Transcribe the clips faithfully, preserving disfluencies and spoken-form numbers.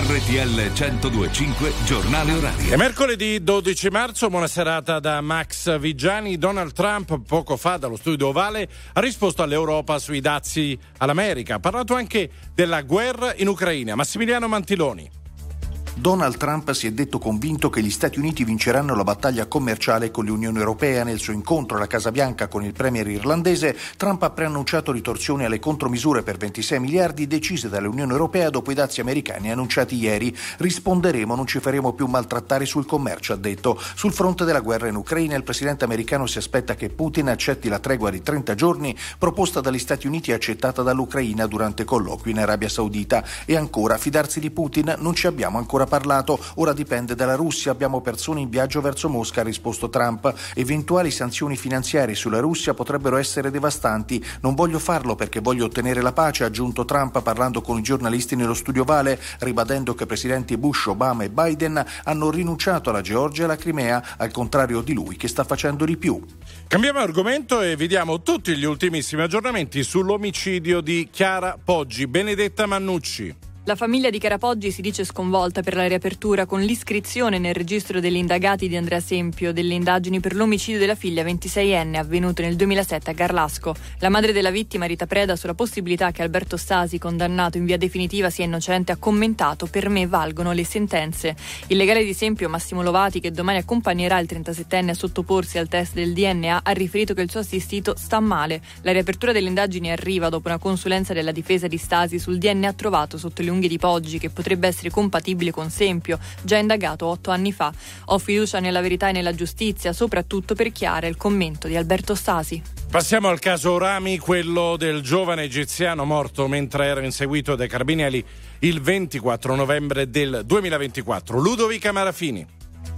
R T L centodue e cinque Giornale Orario. È mercoledì dodici marzo, buona serata da Max Vigiani. Donald Trump poco fa dallo studio ovale ha risposto all'Europa sui dazi all'America. Ha parlato anche della guerra in Ucraina. Massimiliano Mantiloni. Donald Trump si è detto convinto che gli Stati Uniti vinceranno la battaglia commerciale con l'Unione Europea. Nel suo incontro alla Casa Bianca con il premier irlandese, Trump ha preannunciato ritorsioni alle contromisure per ventisei miliardi decise dall'Unione Europea dopo i dazi americani annunciati ieri. Risponderemo, non ci faremo più maltrattare sul commercio, ha detto. Sul fronte della guerra in Ucraina, il presidente americano si aspetta che Putin accetti la tregua di trenta giorni proposta dagli Stati Uniti e accettata dall'Ucraina durante colloqui in Arabia Saudita. E ancora, fidarsi di Putin non ci abbiamo ancora parlato, ora dipende dalla Russia, abbiamo persone in viaggio verso Mosca, ha risposto Trump. Eventuali sanzioni finanziarie sulla Russia potrebbero essere devastanti, non voglio farlo perché voglio ottenere la pace, ha aggiunto Trump parlando con i giornalisti nello studio ovale, ribadendo che i presidenti Bush, Obama e Biden hanno rinunciato alla Georgia e alla Crimea, al contrario di lui che sta facendo di più. Cambiamo argomento e vediamo tutti gli ultimissimi aggiornamenti sull'omicidio di Chiara Poggi. Benedetta Mannucci. La famiglia di Chiara Poggi si dice sconvolta per la riapertura con l'iscrizione nel registro degli indagati di Andrea Sempio delle indagini per l'omicidio della figlia ventiseienne avvenuto nel duemilasette a Garlasco. La madre della vittima, Rita Preda, sulla possibilità che Alberto Stasi, condannato in via definitiva, sia innocente, ha commentato: per me valgono le sentenze. Il legale di Sempio, Massimo Lovati, che domani accompagnerà il trentasettenne a sottoporsi al test del D N A, ha riferito che il suo assistito sta male. La riapertura delle indagini arriva dopo una consulenza della difesa di Stasi sul D N A trovato sotto le unghie di Poggi, che potrebbe essere compatibile con Sempio, già indagato otto anni fa. Ho fiducia nella verità e nella giustizia, soprattutto per Chiara, il commento di Alberto Stasi. Passiamo al caso Rami, quello del giovane egiziano morto mentre era inseguito dai carabinieri il ventiquattro novembre del duemilaventiquattro. Ludovica Marafini.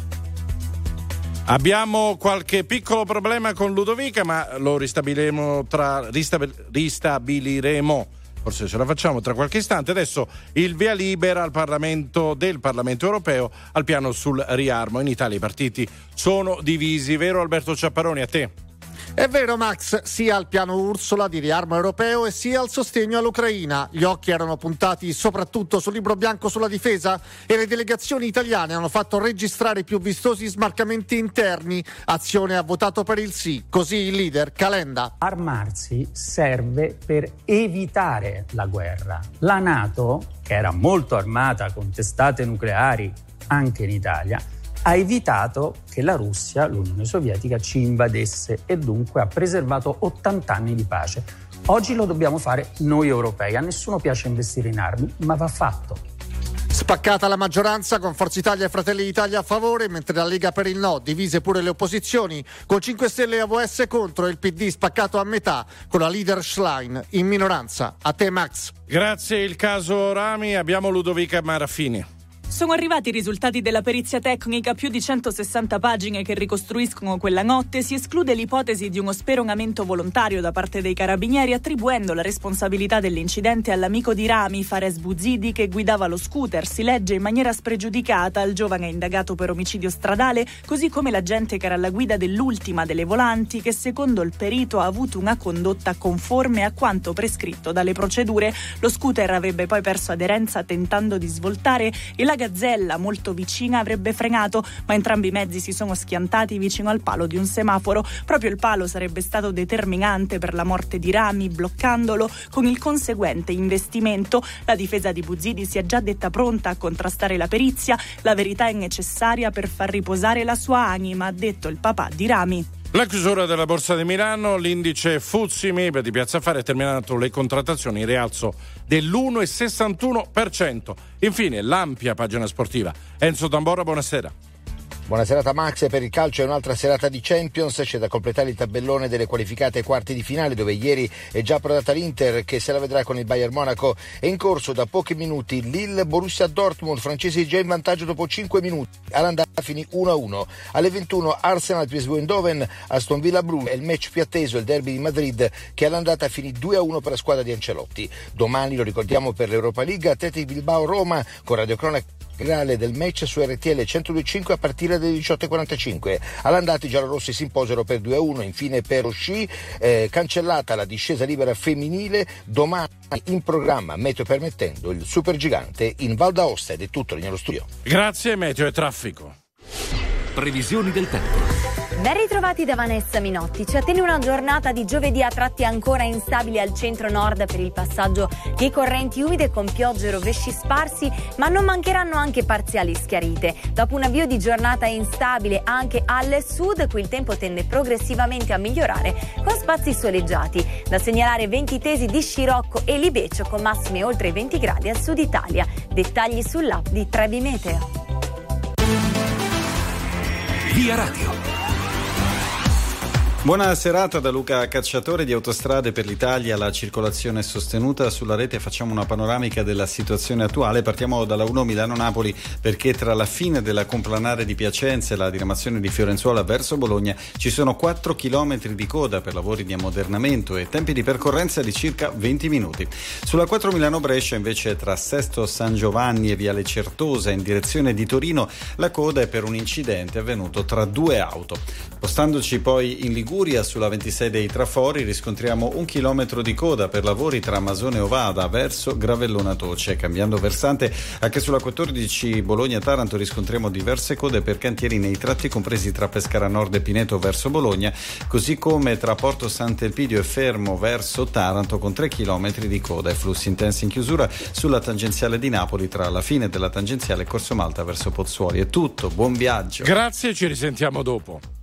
Abbiamo qualche piccolo problema con Ludovica, ma lo ristabiliremo tra ristabil, ristabiliremo forse ce la facciamo tra qualche istante. Adesso il via libera al Parlamento del Parlamento europeo al piano sul riarmo. In Italia i partiti sono divisi, vero Alberto Ciapparoni? A te. È vero Max, sia al piano Ursula di riarmo europeo e sia al sostegno all'Ucraina. Gli occhi erano puntati soprattutto sul libro bianco sulla difesa e le delegazioni italiane hanno fatto registrare i più vistosi smarcamenti interni. Azione ha votato per il sì, così il leader Calenda. Armarsi serve per evitare la guerra. La NATO, che era molto armata con testate nucleari anche in Italia, ha evitato che la Russia, l'Unione Sovietica, ci invadesse e dunque ha preservato ottanta anni di pace. Oggi lo dobbiamo fare noi europei. A nessuno piace investire in armi, ma va fatto. Spaccata la maggioranza con Forza Italia e Fratelli d'Italia a favore, mentre la Lega per il no, divise pure le opposizioni, con cinque Stelle e A V S contro e il P D spaccato a metà, con la leader Schlein in minoranza. A te Max. Grazie, il caso Rami, abbiamo Ludovica Marafini. Sono arrivati i risultati della perizia tecnica, più di centosessanta pagine che ricostruiscono quella notte. Si esclude l'ipotesi di uno speronamento volontario da parte dei carabinieri, attribuendo la responsabilità dell'incidente all'amico di Rami, Fares Bouzidi, che guidava lo scooter. Si legge in maniera spregiudicata al giovane indagato per omicidio stradale, così come l'agente che era alla guida dell'ultima delle volanti, che secondo il perito ha avuto una condotta conforme a quanto prescritto dalle procedure. Lo scooter avrebbe poi perso aderenza tentando di svoltare e la Gazzella, molto vicina, avrebbe frenato, ma entrambi i mezzi si sono schiantati vicino al palo di un semaforo. Proprio il palo sarebbe stato determinante per la morte di Rami, bloccandolo, con il conseguente investimento. La difesa di Bouzidi si è già detta pronta a contrastare la perizia. La verità è necessaria per far riposare la sua anima, ha detto il papà di Rami. La chiusura della Borsa di Milano, l'indice Fuzzi Mib di Piazza Affari ha terminato le contrattazioni in rialzo dell'uno virgola sessantuno per cento. Infine l'ampia pagina sportiva. Enzo Tambora, buonasera. Buona serata Max, per il calcio è un'altra serata di Champions, c'è da completare il tabellone delle qualificate ai quarti di finale dove ieri è già approdata l'Inter che se la vedrà con il Bayern Monaco. È in corso da pochi minuti Lille Borussia Dortmund, francesi già in vantaggio dopo cinque minuti, all'andata finì uno a uno. Alle ventuno Arsenal P S V Eindhoven, Aston Villa Bruges è il match più atteso, il derby di Madrid che all'andata finì due a uno per la squadra di Ancelotti. Domani, lo ricordiamo, per l'Europa League, Athletic Bilbao Roma con radiocronaca del match su R T L centodue e cinque a partire dalle diciotto e quarantacinque. All'andata i giallorossi si imposero per due a uno. Infine per lo sci eh, cancellata la discesa libera femminile. Domani in programma, meteo permettendo, il supergigante in Val d'Aosta. Ed è tutto, nello studio. Grazie, meteo e traffico. Previsioni del tempo. Ben ritrovati da Vanessa Minotti. Ci attende una giornata di giovedì a tratti ancora instabile al centro-nord per il passaggio di correnti umide con piogge e rovesci sparsi, ma non mancheranno anche parziali schiarite. Dopo un avvio di giornata instabile anche al sud, qui il tempo tende progressivamente a migliorare con spazi soleggiati. Da segnalare venti tesi di Scirocco e Libeccio con massime oltre i venti gradi al sud Italia. Dettagli sull'app di Trebi Meteo. Via Radio. Buona serata da Luca Cacciatore di Autostrade per l'Italia. La circolazione è sostenuta sulla rete. Facciamo una panoramica della situazione attuale. Partiamo dalla uno Milano-Napoli, perché tra la fine della complanare di Piacenza e la diramazione di Fiorenzuola verso Bologna ci sono quattro chilometri di coda per lavori di ammodernamento e tempi di percorrenza di circa venti minuti. Sulla quattro Milano-Brescia invece, tra Sesto San Giovanni e Viale Certosa in direzione di Torino, la coda è per un incidente avvenuto tra due auto. Spostandoci poi in Liguria, sulla ventisei dei Trafori riscontriamo un chilometro di coda per lavori tra Masone e Ovada verso Gravellona Toce. Cambiando versante, anche sulla quattordici Bologna-Taranto riscontriamo diverse code per cantieri nei tratti compresi tra Pescara Nord e Pineto verso Bologna, così come tra Porto Sant'Elpidio e Fermo verso Taranto con tre chilometri di coda e flussi intensi in chiusura sulla tangenziale di Napoli tra la fine della tangenziale e Corso Malta verso Pozzuoli. È tutto, buon viaggio. Grazie, ci risentiamo dopo.